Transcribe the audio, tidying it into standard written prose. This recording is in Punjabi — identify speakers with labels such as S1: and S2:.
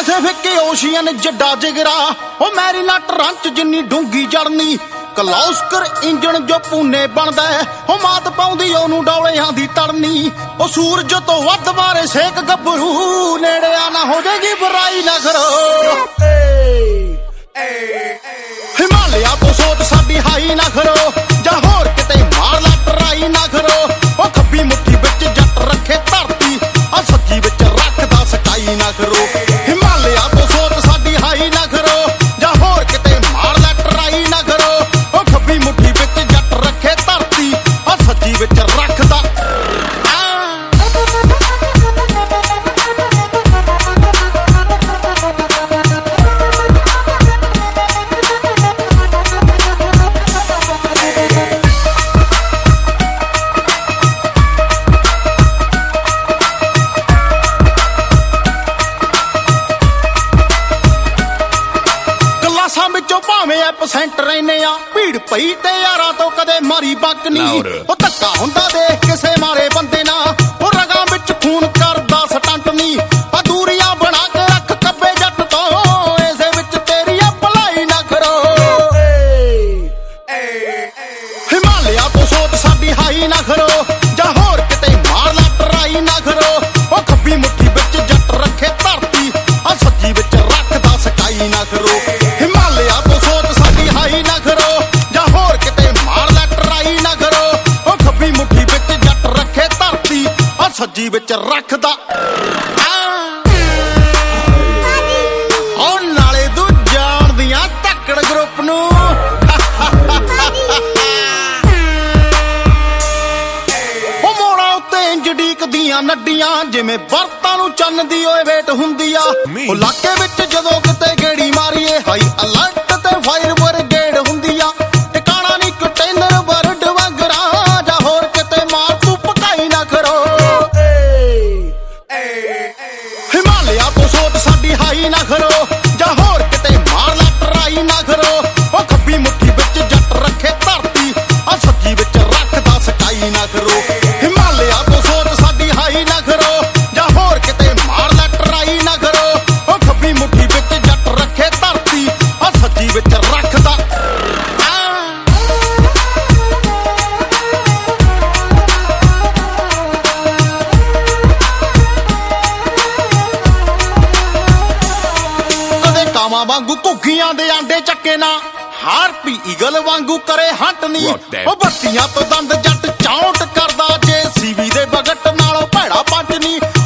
S1: ਪੈਸੀਫਿਕ ਓਸ਼ੀਅਨ ਜੱਡਾ ਜਿਗਰਾ ਉਹ ਮੈਰੀਨਾ ਟਰੰਚ ਜਿੰਨੀ ਡੂੰਗੀ ਜੜਨੀ ਕਲੌਸਕਰ ਇੰਜਣ ਜੋ ਪੂਨੇ ਬਣਦਾ ਉਹ ਮਾਤ ਪਾਉਂਦੀ ਉਹਨੂੰ ਡੌਲਿਆਂ ਦੀ ਤੜਨੀ ਉਹ ਸੂਰਜ ਤੋਂ ਵੱਧ ਮਾਰੇ ਸੇਕ ਗੱਭਰੂ ਨੇੜੇ ਆ ਨਾ ਹੋ ਜਾਏਗੀ ਬੁਰਾਈ ਨਾ ਕਰੋ ਹਿਮਾਲਿਆ ਤੋਂ ਸੋਚ ਸਾਡੀ ਹਾਈ ਨਾ ਕਰੋ ਜਾਂ ਹੋਰ ਕਿਤੇ ਮਾਰ ਲਾ ਟਰਾਈ ਨਾ ਕਰੋ ਉਹ ਖੱਬੀ ਮੁੱਠੀ ਵਿੱਚ ਜੱਟ ਰੱਖੇ ਧਰਤੀ ਆ ਸੱਜੀ ਵਿੱਚ ਰੱਖਦਾ ਸਕਾਈ ਨਾ ਕਰੋ ਹਿਮਾਲਿਆ ਤੋਂ ਸੋਚ ਸਾਡੀ ਹਾਈ ਨਾ ਕਰੋ ਜਾਂ ਹੋਰ ਕਿਤੇ ਮਾਰ ਲਾ ਟਰਾਈ ਨਾ ਕਰੋ ਉਹ ਖੱਬੀ ਮੁੱਠੀ ਵਿੱਚ ਜੱਟ ਰੱਖੇ ਧਰਤੀ ਆ ਸੱਜੀ ਵਿੱਚ ਰੱਖਦਾ ਭਾਵੇਂ ਐਪਸੈਂਟ ਰਹਿਨੇ ਆ ਭੀੜ ਪਈ ਤੇ ਯਾਰਾਂ ਤੋਂ ਕਦੇ ਮਾਰੀ ਬੱਕ ਨਹੀਂ ਉਹ ਧੱਕਾ ਹੁੰਦਾ ਦੇਖ ਕਿਸੇ ਮਾਰੇ ਬੰਦੇ ਨਾ ਉਹ ਰਗਾਂ ਵਿੱਚ ਖੂਨ ਕਰਦਾ ਸਟੰਟ ਨਹੀਂ ਆ ਦੂਰੀਆਂ ਬਣਾ ਕੇ ਰੱਖ ਕੱਬੇ ਜੱਟ ਤੋਂ ਇਸੇ ਵਿੱਚ ਤੇਰੀ ਆ ਭਲਾਈ ਨਾ ਕਰੋ ਹਿਮਾਲਿਆ ਤੋਂ ਸੋਚ ਸਾਡੀ ਹਾਈ ਨਾ ਕਰੋ ਜਾਂ ਹੋਰ ਕਿਤੇ ਮਾਰ ਲਾ ਟਰਾਈ ਨਾ ਕਰੋ ਉਹ ਖੱਬੀ ਮੁੱਠੀ ਵਿੱਚ ਜੱਟ ਰੱਖੇ ਧਰਤੀ ਆ ਸੱਜੀ ਵਿੱਚ ਰੱਖਦਾ ਸਕਾਈ ਨਾ ਕਰੋ ਹਿਮਾਲਿਆ ਤੋਂ ਸੋਚ ਸਾਡੀ ਹਾਈ ਨਾ ਕਰੋ ਜਾਂ ਹੋਰ ਕਿਤੇ ਮਾਰ ਲੈ ਟਰਾਈ ਨਾ ਕਰੋ ਉਹ ਖੱਬੀ ਮੁੱਠੀ ਵਿੱਚ ਜੱਟ ਰੱਖੇ ਧਰਤੀ ਆ ਸੱਜੀ ਵਿੱਚ ਰੱਖਦਾ ਉਹ ਨਾਲੇ ਤੂੰ ਜਾਣਦੀਆਂ ਧੱਕੜ ਗਰੁੱਪ ਨੂੰ ਉਹ ਮੋੜਾਂ ਉੱਤੇ ਇੰਜ ਡੀਕਦੀਆਂ ਨੱਡੀਆਂ ਜਿਵੇਂ ਵਰਤਾਂ ਨੂੰ ਚੰਨ ਦੀ ਓਏ ਵੇਟ ਹੁੰਦੀ ਆ ਉਹ ਇਲਾਕੇ ਵਿੱਚ ਜਦੋਂ ਕਿਤੇ ਗੇੜੀ ਮਾਰੀਏ ਹਾਈ ਅਲਰਟ ਤੇ ਫਾਇਰ ਬ੍ਰਿਗੇਡ ਹੁੰਦੀ ਆ ਟਿਕਾਣਾ ਨਹੀਂ ਕੰਟੇਨਰ ਬਰਡ ਵਗਰਾ ਜਾਂ ਹੋਰ ਕਿਤੇ ਮਾਰ ਤੂੰ ਪਕਾਈ ਨਾ ਕਰੋ ਹਿਮਾਲਿਆ ਤੋਂ ਸੋਚ ਸਾਡੀ ਹਾਈ ਨਾ ਕਰੋ ਜਾਂ ਹੋਰ ਕਿਤੇ ਮਾਰ ਲਾ ਟਰਾਈ ਨਾ ਕਰੋ ਉਹ ਖੱਬੀ ਮੁੱਠੀ ਵਿੱਚ ਜੱਟ ਰੱਖੇ ਧਰਤੀ ਆ ਸੱਜੀ ਵਿੱਚ ਰੱਖਦਾ ਸਕਾਈ ਨਾ ਕਰੋ ਹਿਮਾਲਿਆ ਤੋਂ ਸੋਚ ਸਾਡੀ ਹਾਈ ਨਾ ਕਰੋ ਜਾਂ ਹੋਰ ਕਿਤੇ ਮਾਰ ਲਾ ਟਰਾਈ ਨਾ ਕਰੋ ਉਹ ਖੱਬੀ ਮੁੱਠੀ ਵਿੱਚ ਜੱਟ ਰੱਖੇ ਧਰਤੀ ਆ ਸੱਜੀ ਵਿੱਚ ਰੱਖਦਾ ਕਦੇ ਕਾਵਾਂ ਵਾਂਗੂ ਘੁੱਗੀਆਂ ਦੇ ਆਂਡੇ ਚੱਕੇ ਨਾ ਹਾਰਪੀ ਈਗਲ ਵਾਂਗੂ ਕਰੇ ਹੰਟ ਨਹੀਂ ਉਹ ਬੱਤੀਆਂ ਤੋਂ ਦੰਦ ਜੱਟ ਚੌਂਟ ਕਰਦਾ ਜੇ ਸੀਵੀ ਦੇ ਬਗਟ ਨਾਲੋਂ ਭੈੜਾ ਪੰਜ ਨਹੀਂ